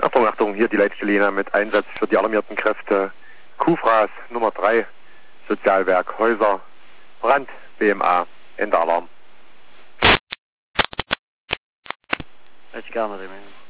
Achtung, Achtung, hier die Leitstelle mit Einsatz für die alarmierten Kräfte. Kufras Nummer 3, Sozialwerk Häuser, Brand, BMA, Ende Alarm. Let's go,